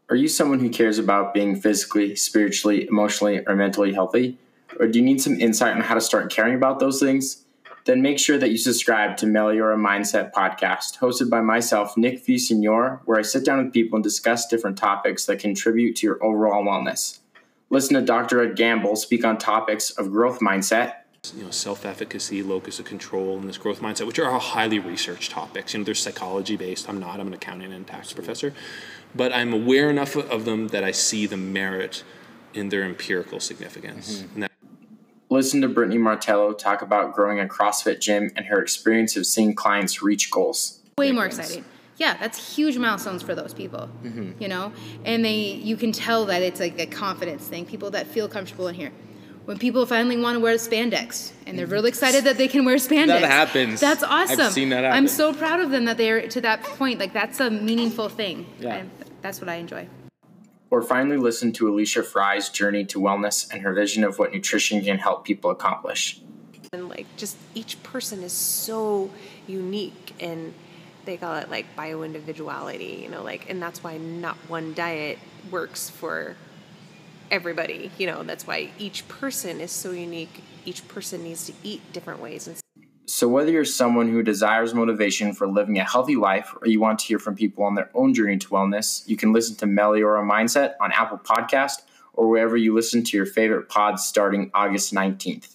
Are you someone who cares about being physically, spiritually, emotionally, or mentally healthy? Or do you need some insight on how to start caring about those things? Then make sure that you subscribe to Meliora Mindset Podcast, hosted by myself, Nick Villasenor, where I sit down with people and discuss different topics that contribute to your overall wellness. Listen to Dr. Ed Gamble speak on topics of growth mindset, self-efficacy, locus of control, and this growth mindset, which are all highly researched topics. They're psychology-based. I'm an accounting and tax professor, but I'm aware enough of them that I see the merit in their empirical significance. Mm-hmm. Listen to Brittany Martello talk about growing a CrossFit gym and her experience of seeing clients reach goals. Way more exciting. Yeah, that's huge milestones for those people, and you can tell that it's like a confidence thing, people that feel comfortable in here. When people finally want to wear spandex and they're really excited that they can wear spandex. That happens. That's awesome. I've seen that happen. I'm so proud of them that they're to that point. Like, that's a meaningful thing. Yeah. That's what I enjoy. Or finally listen to Alicia Fry's journey to wellness and her vision of what nutrition can help people accomplish. And just each person is so unique, and they call it bio-individuality, and that's why not one diet works for everybody. That's why each person is so unique. Each person needs to eat different ways. So whether you're someone who desires motivation for living a healthy life, or you want to hear from people on their own journey to wellness, you can listen to Meliora Mindset on Apple Podcast or wherever you listen to your favorite pods starting August 19th.